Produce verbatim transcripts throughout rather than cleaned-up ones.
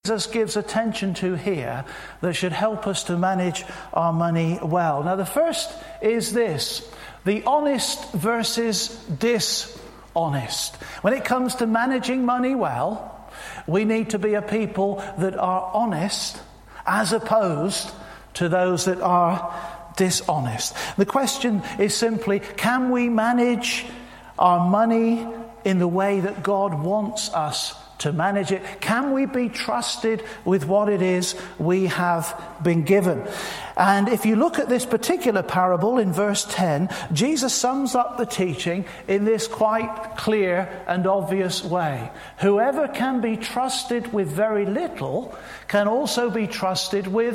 Jesus gives attention to here that should help us to manage our money well. Now, the first is this: the honest versus dishonest. When it comes to managing money well, we need to be a people that are honest as opposed to those that are dishonest. The question is simply, can we manage our money in the way that God wants us to manage it? Can we be trusted with what it is we have been given? And if you look at this particular parable in verse ten, Jesus sums up the teaching in this quite clear and obvious way. Whoever can be trusted with very little can also be trusted with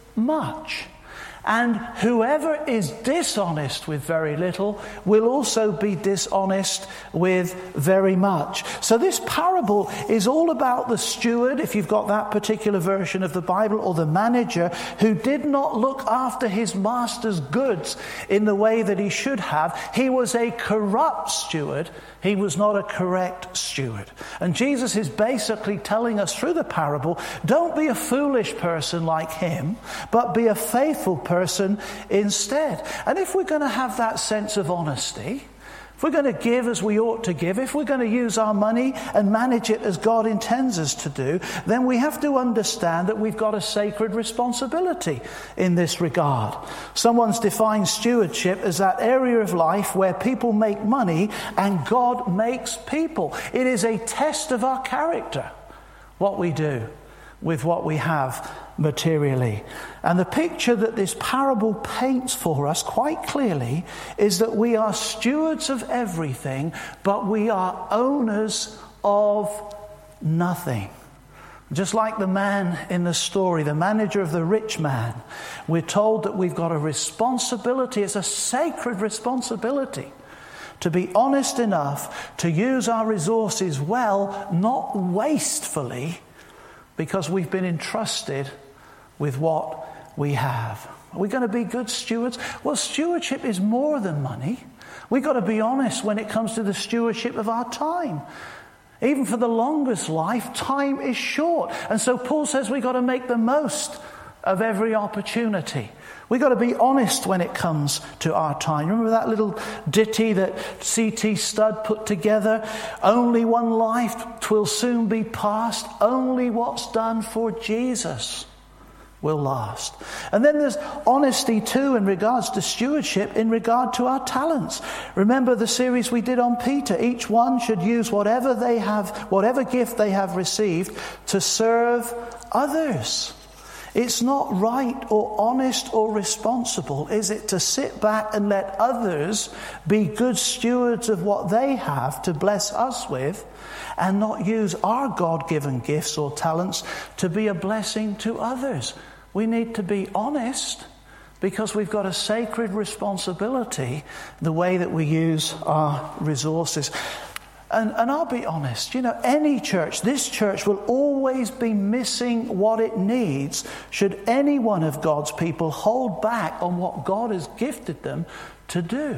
much. And whoever is dishonest with very little will also be dishonest with very much. So this parable is all about the steward, if you've got that particular version of the Bible, or the manager who did not look after his master's goods in the way that he should have. He was a corrupt steward. He was not a correct steward. And Jesus is basically telling us through the parable, don't be a foolish person like him, but be a faithful person instead. And if we're going to have that sense of honesty, if we're going to give as we ought to give, if we're going to use our money and manage it as God intends us to do, then we have to understand that we've got a sacred responsibility in this regard. Someone's defined stewardship as that area of life where people make money and God makes people. It is a test of our character, what we do with what we have materially. And the picture that this parable paints for us quite clearly is that we are stewards of everything, but we are owners of nothing. Just like the man in the story, the manager of the rich man, we're told that we've got a responsibility, it's a sacred responsibility, to be honest enough to use our resources well, not wastefully, because we've been entrusted with what we have. Are we going to be good stewards? Well, stewardship is more than money. We've got to be honest when it comes to the stewardship of our time. Even for the longest life, time is short. And so Paul says we've got to make the most of every opportunity. We've got to be honest when it comes to our time. Remember that little ditty that C T Studd put together? Only one life, 'twill soon be past. Only what's done for Jesus will last. And then there's honesty too in regards to stewardship, in regard to our talents. Remember the series we did on Peter. Each one should use whatever they have, whatever gift they have received, to serve others. It's not right or honest or responsible, is it, to sit back and let others be good stewards of what they have to bless us with, and not use our God-given gifts or talents to be a blessing to others. We need to be honest because we've got a sacred responsibility the way that we use our resources. And, and I'll be honest, you know, any church, this church will always be missing what it needs should any one of God's people hold back on what God has gifted them to do.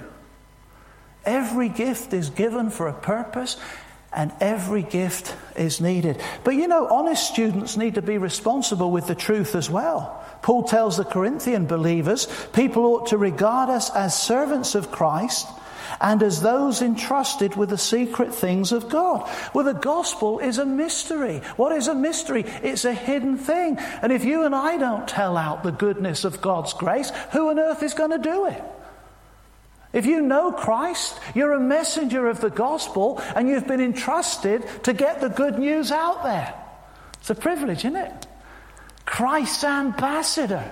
Every gift is given for a purpose, and every gift is needed. But you know, honest students need to be responsible with the truth as well. Paul tells the Corinthian believers, people ought to regard us as servants of Christ and as those entrusted with the secret things of God. Well, the gospel is a mystery. What is a mystery? It's a hidden thing. And if you and I don't tell out the goodness of God's grace, who on earth is going to do it? If you know Christ, you're a messenger of the gospel, and you've been entrusted to get the good news out there. It's a privilege, isn't it? Christ's ambassador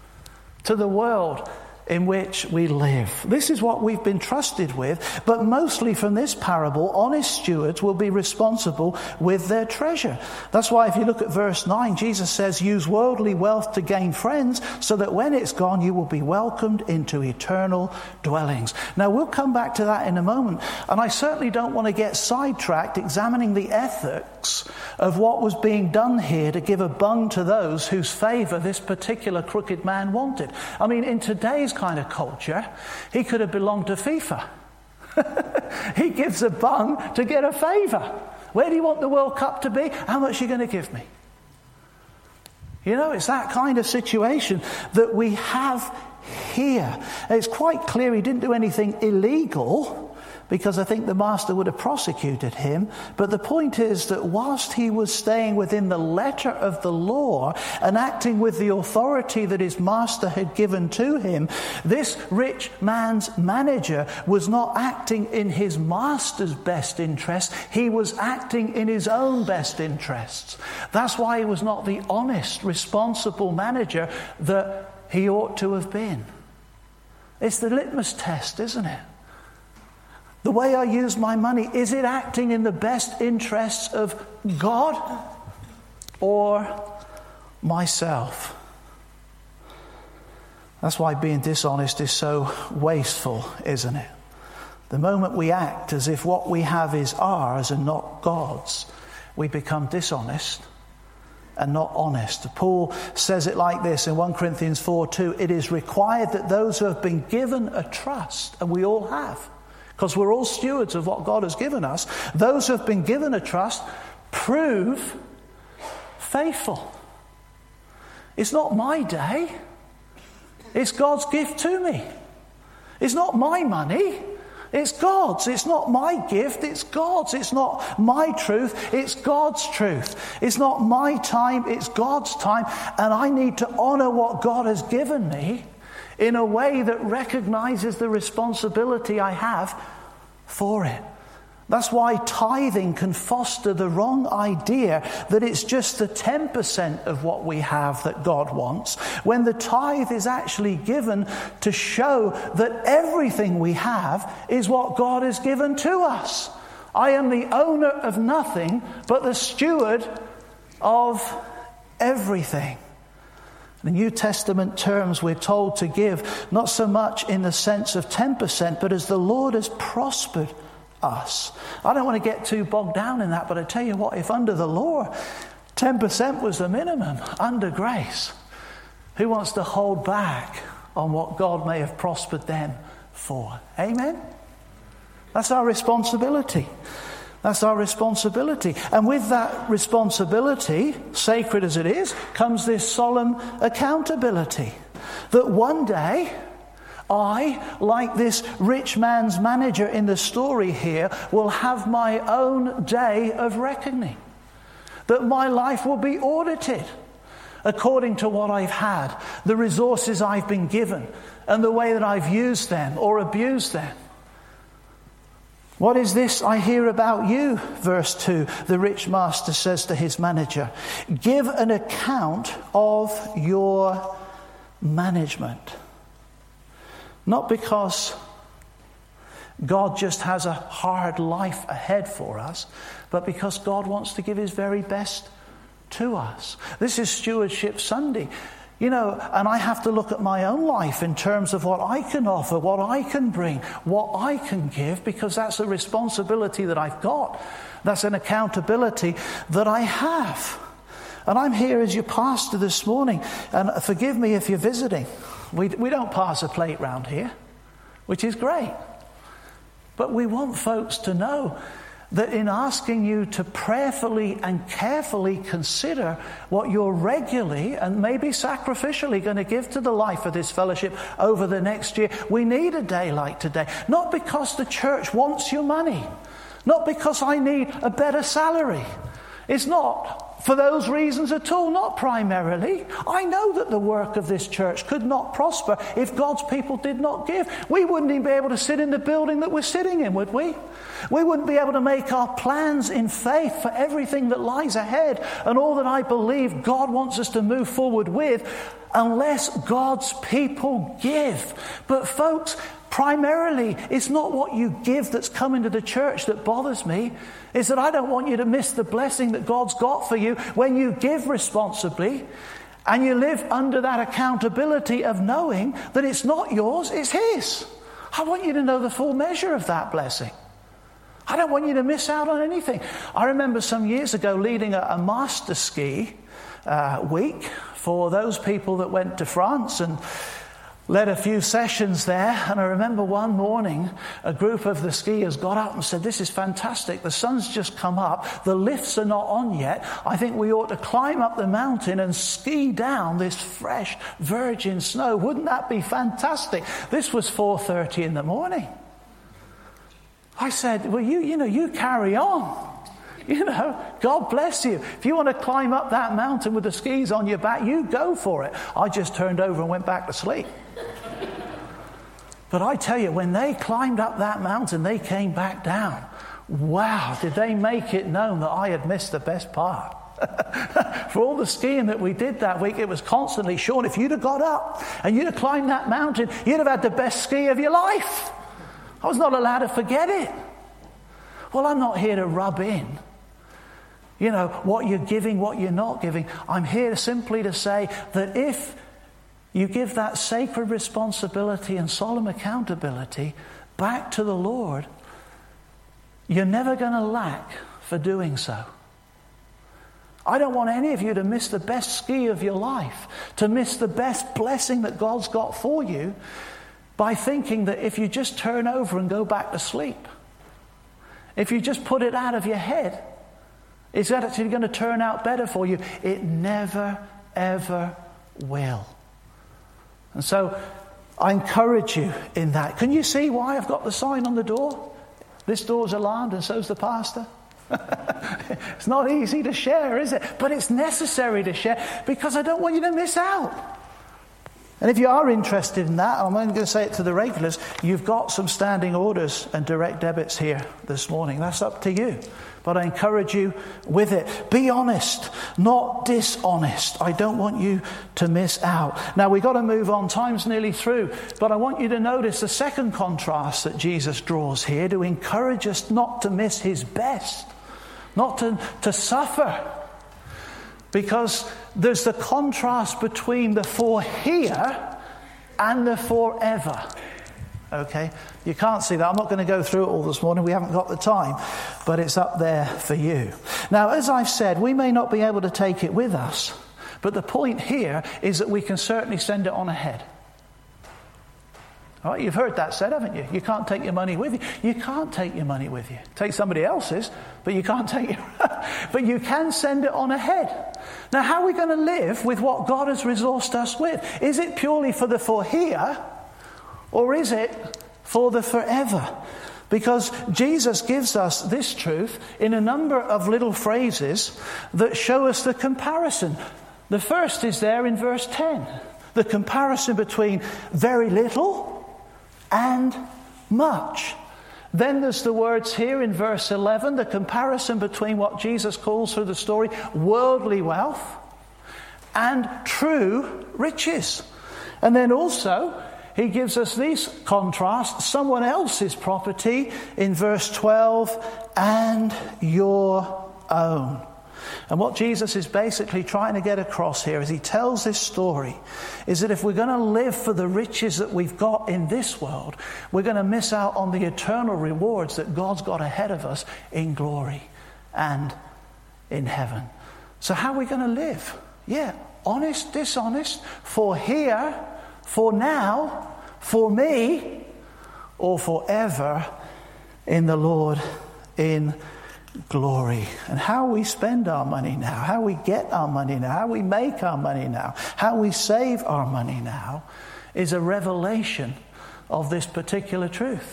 to the world in which we live. This is what we've been trusted with, but mostly from this parable, honest stewards will be responsible with their treasure. That's why if you look at verse nine, Jesus says, use worldly wealth to gain friends, so that when it's gone, you will be welcomed into eternal dwellings. Now, we'll come back to that in a moment, and I certainly don't want to get sidetracked examining the ethics of what was being done here to give a bung to those whose favor this particular crooked man wanted. I mean, in today's kind of culture, he could have belonged to FIFA. He gives a bung to get a favour. Where do you want the World Cup to be? How much are you going to give me? You know, it's that kind of situation that we have here. It's quite clear he didn't do anything illegal, because I think the master would have prosecuted him. But the point is that whilst he was staying within the letter of the law and acting with the authority that his master had given to him, this rich man's manager was not acting in his master's best interest. He was acting in his own best interests. That's why he was not the honest, responsible manager that he ought to have been. It's the litmus test, isn't it? The way I use my money, is it acting in the best interests of God or myself? That's why being dishonest is so wasteful, isn't it? The moment we act as if what we have is ours and not God's, we become dishonest and not honest. Paul says it like this in First Corinthians four two, it is required that those who have been given a trust, and we all have, because we're all stewards of what God has given us, those who have been given a trust prove faithful. It's not my day. It's God's gift to me. It's not my money. It's God's. It's not my gift. It's God's. It's not my truth. It's God's truth. It's not my time. It's God's time. And I need to honor what God has given me in a way that recognizes the responsibility I have for it. That's why tithing can foster the wrong idea that it's just the ten percent of what we have that God wants, when the tithe is actually given to show that everything we have is what God has given to us. I am the owner of nothing, but the steward of everything. In New Testament terms, we're told to give not so much in the sense of ten percent, but as the Lord has prospered us. I don't want to get too bogged down in that, but I tell you what, if under the law ten percent was the minimum, under grace, who wants to hold back on what God may have prospered them for? Amen? That's our responsibility. That's our responsibility. And with that responsibility, sacred as it is, comes this solemn accountability. That one day, I, like this rich man's manager in the story here, will have my own day of reckoning. That my life will be audited according to what I've had, the resources I've been given, and the way that I've used them or abused them. What is this I hear about you? Verse two, the rich master says to his manager, give an account of your management. Not because God just has a hard life ahead for us, but because God wants to give his very best to us. This is Stewardship Sunday. You know, and I have to look at my own life in terms of what I can offer, what I can bring, what I can give, because that's a responsibility that I've got. That's an accountability that I have. And I'm here as your pastor this morning, and forgive me if you're visiting. We, we don't pass a plate round here, which is great. But we want folks to know that in asking you to prayerfully and carefully consider what you're regularly and maybe sacrificially going to give to the life of this fellowship over the next year, we need a day like today. Not because the church wants your money, not because I need a better salary. It's not for those reasons at all, not primarily. I know that the work of this church could not prosper if God's people did not give. We wouldn't even be able to sit in the building that we're sitting in, would we? We wouldn't be able to make our plans in faith for everything that lies ahead and all that I believe God wants us to move forward with unless God's people give. But folks, primarily, it's not what you give that's coming to the church that bothers me. It's that I don't want you to miss the blessing that God's got for you when you give responsibly and you live under that accountability of knowing that it's not yours, it's His. I want you to know the full measure of that blessing. I don't want you to miss out on anything. I remember some years ago leading a, a master ski uh, week for those people that went to France, and led a few sessions there, and I remember one morning a group of the skiers got up and said, "This is fantastic. The sun's just come up. The lifts are not on yet. I think we ought to climb up the mountain and ski down this fresh virgin snow. Wouldn't that be fantastic?" This was four thirty in the morning. I said, "Well, you, you know, you carry on. You know, God bless you. If you want to climb up that mountain with the skis on your back, you go for it." I just turned over and went back to sleep. But I tell you, when they climbed up that mountain, they came back down. Wow, did they make it known that I had missed the best part. For all the skiing that we did that week, it was constantly, "Sean, if you'd have got up and you'd have climbed that mountain, you'd have had the best ski of your life." I was not allowed to forget it. Well, I'm not here to rub in, you know, what you're giving, what you're not giving. I'm here simply to say that if you give that sacred responsibility and solemn accountability back to the Lord, you're never going to lack for doing so. I don't want any of you to miss the best ski of your life, to miss the best blessing that God's got for you by thinking that if you just turn over and go back to sleep, if you just put it out of your head, it's actually going to turn out better for you. It never, ever will. And so I encourage you in that. Can you see why I've got the sign on the door? This door's alarmed and so's the pastor. It's not easy to share, is it? But it's necessary to share because I don't want you to miss out. And if you are interested in that, I'm only going to say it to the regulars, you've got some standing orders and direct debits here this morning. That's up to you. But I encourage you with it. Be honest, not dishonest. I don't want you to miss out. Now, we've got to move on. Time's nearly through. But I want you to notice the second contrast that Jesus draws here to encourage us not to miss his best, not to, to suffer. Because there's the contrast between the for here and the forever. Okay? You can't see that. I'm not going to go through it all this morning. We haven't got the time. But it's up there for you. Now, as I've said, we may not be able to take it with us. But the point here is that we can certainly send it on ahead. All right? You've heard that said, haven't you? You can't take your money with you. You can't take your money with you. Take somebody else's, but you can't take it. But you can send it on ahead. Now, how are we going to live with what God has resourced us with? Is it purely for the for here? Or is it for the forever? Because Jesus gives us this truth in a number of little phrases that show us the comparison. The first is there in verse ten. The comparison between very little and much. Then there's the words here in verse eleven, the comparison between what Jesus calls through the story worldly wealth and true riches. And then also he gives us these contrasts, someone else's property in verse twelve, and your own. And what Jesus is basically trying to get across here as he tells this story is that if we're going to live for the riches that we've got in this world, we're going to miss out on the eternal rewards that God's got ahead of us in glory and in heaven. So how are we going to live? Yeah, honest, dishonest, for here, for now, for me, or forever in the Lord in glory. And how we spend our money now, how we get our money now, how we make our money now, how we save our money now is a revelation of this particular truth.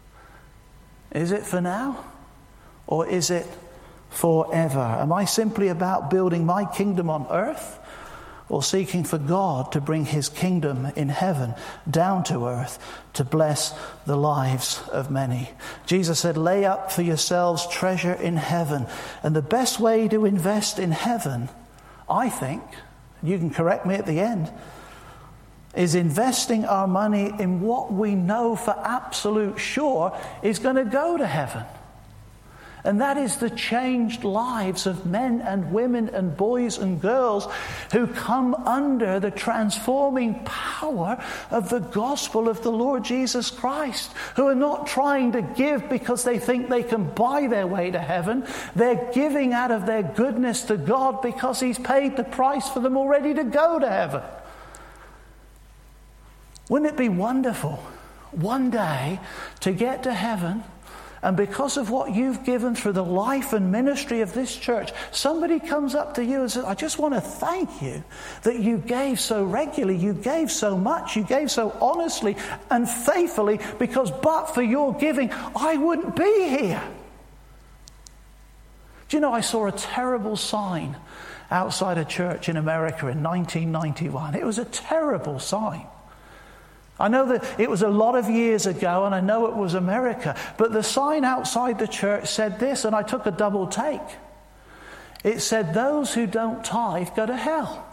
Is it for now? Or is it forever? Am I simply about building my kingdom on earth, or seeking for God to bring his kingdom in heaven down to earth to bless the lives of many? Jesus said, lay up for yourselves treasure in heaven. And the best way to invest in heaven, I think, you can correct me at the end, is investing our money in what we know for absolute sure is going to go to heaven. And that is the changed lives of men and women and boys and girls who come under the transforming power of the gospel of the Lord Jesus Christ, who are not trying to give because they think they can buy their way to heaven. They're giving out of their goodness to God because he's paid the price for them already to go to heaven. Wouldn't it be wonderful one day to get to heaven, and because of what you've given through the life and ministry of this church, somebody comes up to you and says, I just want to thank you that you gave so regularly, you gave so much, you gave so honestly and faithfully, because but for your giving, I wouldn't be here. Do you know, I saw a terrible sign outside a church in America in nineteen ninety-one. It was a terrible sign. I know that it was a lot of years ago, and I know it was America, but the sign outside the church said this, and I took a double take. It said, those who don't tithe go to hell.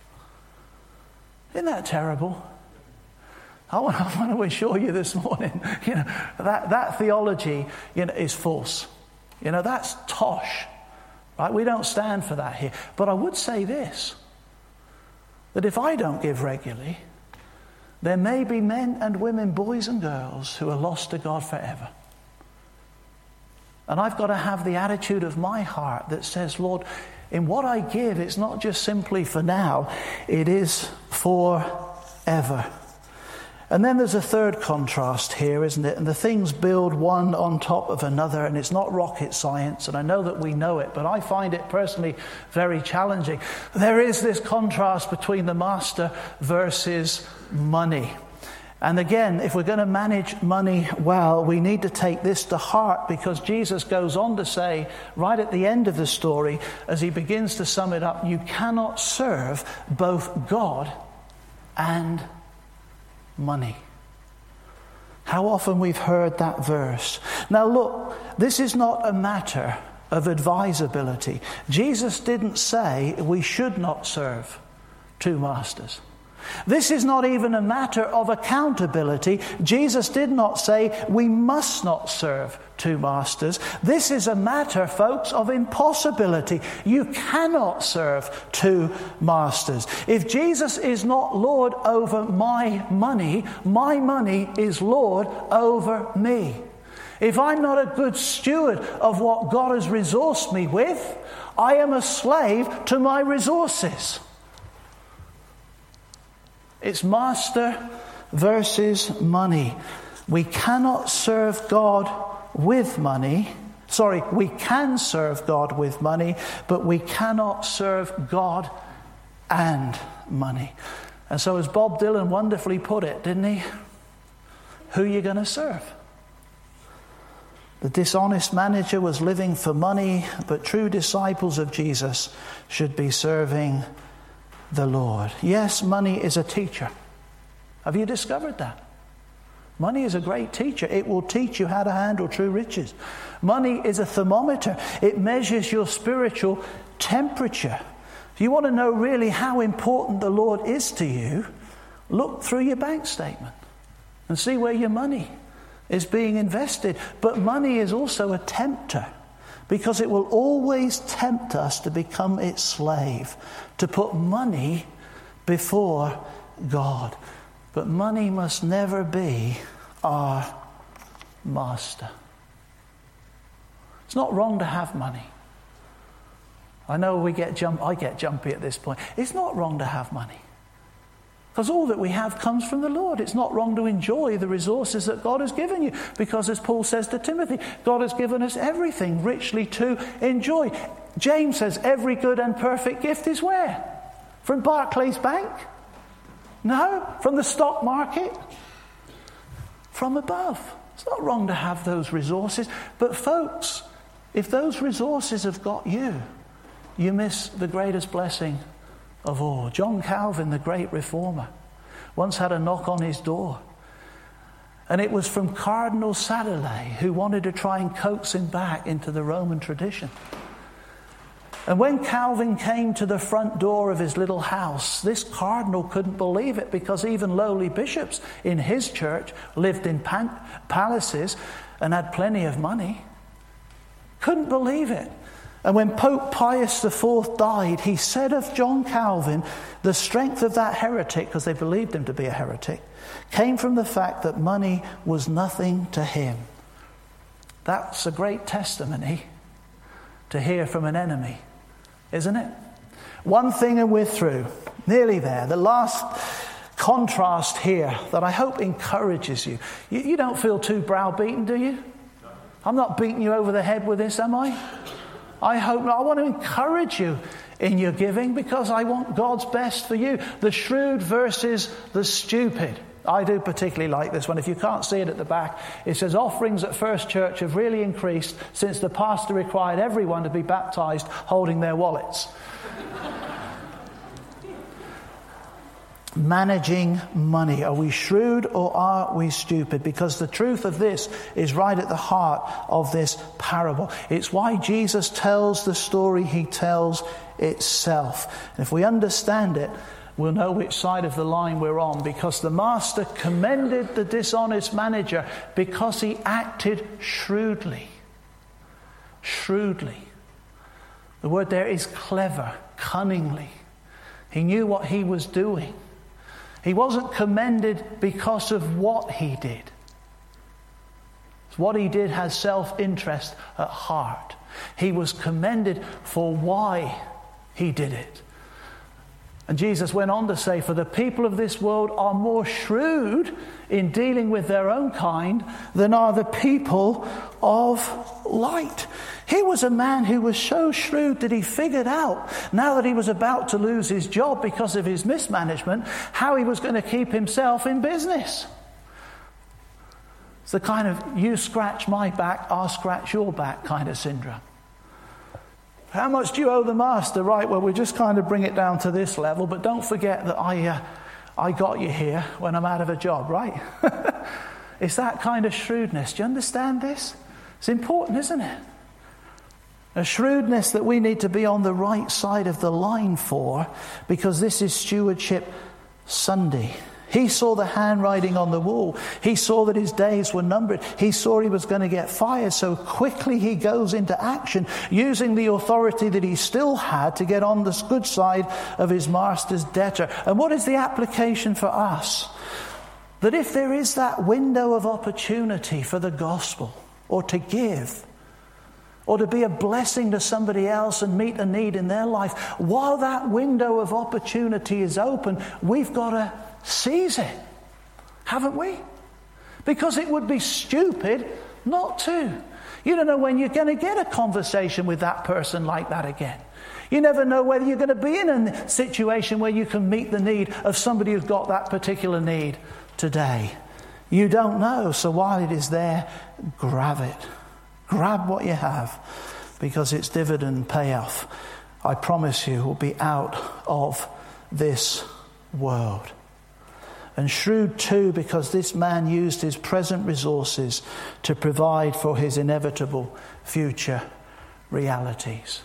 Isn't that terrible? I want, I want to assure you this morning, you know, that, that theology, you know, is false. You know, that's tosh. Right? We don't stand for that here. But I would say this, that if I don't give regularly, there may be men and women, boys and girls, who are lost to God forever. And I've got to have the attitude of my heart that says, Lord, in what I give, it's not just simply for now, it is forever. And then there's a third contrast here, isn't it? And the things build one on top of another, and it's not rocket science, and I know that we know it, but I find it personally very challenging. There is this contrast between the master versus money. And again, if we're going to manage money well, we need to take this to heart, because Jesus goes on to say, right at the end of the story, as he begins to sum it up, you cannot serve both God and money. How often we've heard that verse. Now look, this is not a matter of advisability. Jesus didn't say we should not serve two masters. This is not even a matter of accountability. Jesus did not say we must not serve two masters. This is a matter, folks, of impossibility. You cannot serve two masters. If Jesus is not Lord over my money, my money is Lord over me. If I'm not a good steward of what God has resourced me with, I am a slave to my resources. It's master versus money. We cannot serve God with money. Sorry, we can serve God with money, but we cannot serve God and money. And so as Bob Dylan wonderfully put it, didn't he? Who are you going to serve? The dishonest manager was living for money, but true disciples of Jesus should be serving the Lord. Yes, money is a teacher. Have you discovered that? Money is a great teacher. It will teach you how to handle true riches. Money is a thermometer. It measures your spiritual temperature. If you want to know really how important the Lord is to you, look through your bank statement and see where your money is being invested. But money is also a tempter, because it will always tempt us to become its slave, to put money before God. But money must never be our master. It's not wrong to have money. I know we get jump. I get jumpy at this point. It's not wrong to have money, because all that we have comes from the Lord. It's not wrong to enjoy the resources that God has given you, because as Paul says to Timothy, God has given us everything richly to enjoy. James says every good and perfect gift is where? From Barclays Bank? No. From the stock market? From above. It's not wrong to have those resources. But folks, if those resources have got you, you miss the greatest blessing of all. John Calvin, the great reformer, once had a knock on his door. And it was from Cardinal Sadolet, who wanted to try and coax him back into the Roman tradition. And when Calvin came to the front door of his little house, this cardinal couldn't believe it, because even lowly bishops in his church lived in pan- palaces and had plenty of money. Couldn't believe it. And when Pope Pius the Fourth died, he said of John Calvin, the strength of that heretic, because they believed him to be a heretic, came from the fact that money was nothing to him. That's a great testimony to hear from an enemy, isn't it? One thing and we're through. Nearly there. The last contrast here that I hope encourages you. You, you don't feel too browbeaten, do you? I'm not beating you over the head with this, am I? I hope not. I want to encourage you in your giving because I want God's best for you. The shrewd versus the stupid. I do particularly like this one. If you can't see it at the back, it says offerings at First Church have really increased since the pastor required everyone to be baptized holding their wallets. Managing money. Are we shrewd or are we stupid? Because the truth of this is right at the heart of this parable. It's why Jesus tells the story he tells itself. And if we understand it, we'll know which side of the line we're on, because the master commended the dishonest manager because he acted shrewdly. Shrewdly. The word there is clever, cunningly. He knew what he was doing. He wasn't commended because of what he did. What he did has self-interest at heart. He was commended for why he did it. And Jesus went on to say, for the people of this world are more shrewd in dealing with their own kind than are the people of light. He was a man who was so shrewd that he figured out, now that he was about to lose his job because of his mismanagement, how he was going to keep himself in business. It's the kind of you scratch my back, I'll scratch your back kind of syndrome. How much do you owe the master? Right, well, we just kind of bring it down to this level, but don't forget that I uh, I got you here when I'm out of a job, right? It's that kind of shrewdness. Do you understand this? It's important, isn't it? A shrewdness that we need to be on the right side of the line for, because this is Stewardship Sunday. He saw the handwriting on the wall. He saw that his days were numbered. He saw he was going to get fired. So quickly he goes into action, using the authority that he still had to get on the good side of his master's debtor. And what is the application for us? That if there is that window of opportunity for the gospel, or to give, or to be a blessing to somebody else and meet a need in their life, while that window of opportunity is open, we've got to seize it, haven't we? Because it would be stupid not to. You don't know when you're going to get a conversation with that person like that again. You never know whether you're going to be in a situation where you can meet the need of somebody who's got that particular need today. You don't know, so while it is there, grab it. Grab what you have, because its dividend payoff, I promise you, will be out of this world. And shrewd too, because this man used his present resources to provide for his inevitable future realities.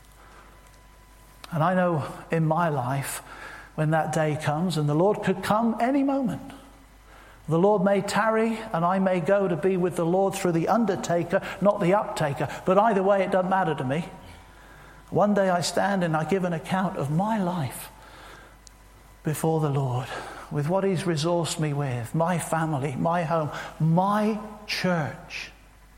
And I know in my life, when that day comes, and the Lord could come any moment, the Lord may tarry and I may go to be with the Lord through the undertaker, not the uptaker. But either way, it doesn't matter to me. One day I stand and I give an account of my life before the Lord, with what he's resourced me with, my family, my home, my church.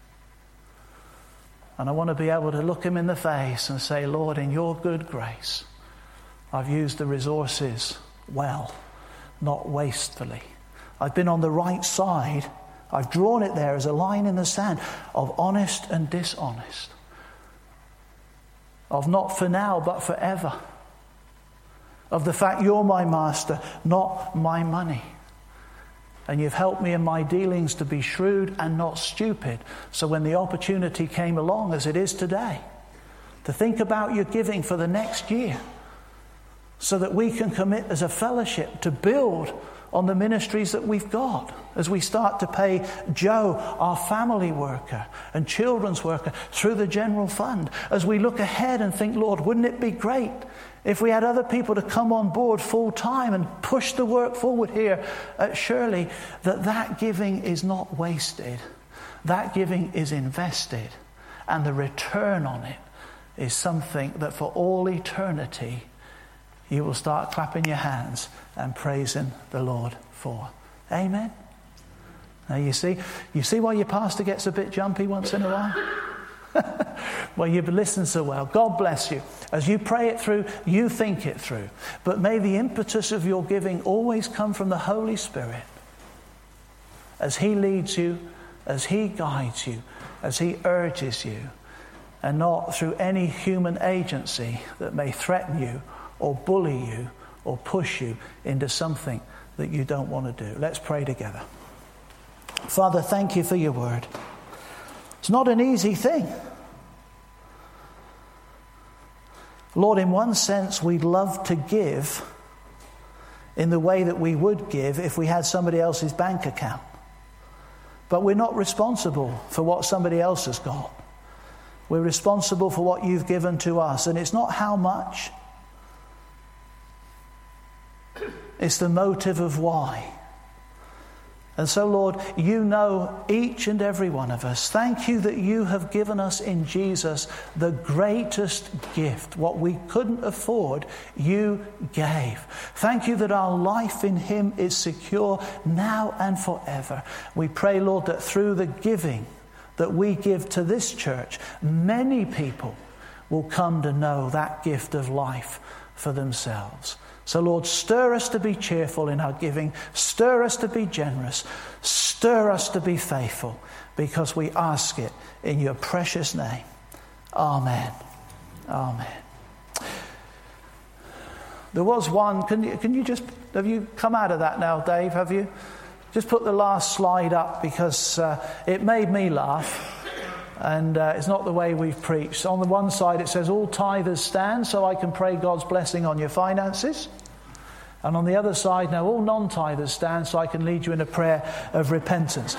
And I want to be able to look him in the face and say, Lord, in your good grace, I've used the resources well, not wastefully. I've been on the right side. I've drawn it there as a line in the sand of honest and dishonest. Of not for now, but forever. Of the fact you're my master, not my money. And you've helped me in my dealings to be shrewd and not stupid. So when the opportunity came along, as it is today, to think about your giving for the next year, so that we can commit as a fellowship to build on the ministries that we've got, as we start to pay Joe, our family worker and children's worker, through the general fund, as we look ahead and think, Lord, wouldn't it be great if we had other people to come on board full time and push the work forward here at Shirley, that that giving is not wasted. That giving is invested, and the return on it is something that for all eternity you will start clapping your hands and praising the Lord for. Amen? Now you see, you see why your pastor gets a bit jumpy once in a while? Well, you've listened so well. God bless you. As you pray it through, you think it through. But may the impetus of your giving always come from the Holy Spirit. As he leads you, as he guides you, as he urges you, and not through any human agency that may threaten you or bully you or push you into something that you don't want to do. Let's pray together. Father, thank you for your word. It's not an easy thing. Lord, in one sense, we'd love to give in the way that we would give if we had somebody else's bank account. But we're not responsible for what somebody else has got. We're responsible for what you've given to us. And it's not how much. It's the motive of why. And so, Lord, you know each and every one of us. Thank you that you have given us in Jesus the greatest gift. What we couldn't afford, you gave. Thank you that our life in him is secure now and forever. We pray, Lord, that through the giving that we give to this church, many people will come to know that gift of life for themselves. So, Lord, stir us to be cheerful in our giving. Stir us to be generous. Stir us to be faithful, because we ask it in your precious name. Amen. Amen. There was one. Can you, can you just, have you come out of that now, Dave? Have you? Just put the last slide up, because uh, it made me laugh. And uh, it's not the way we've preached. On the one side it says, all tithers stand, so I can pray God's blessing on your finances. And on the other side, now all non-tithers stand, so I can lead you in a prayer of repentance.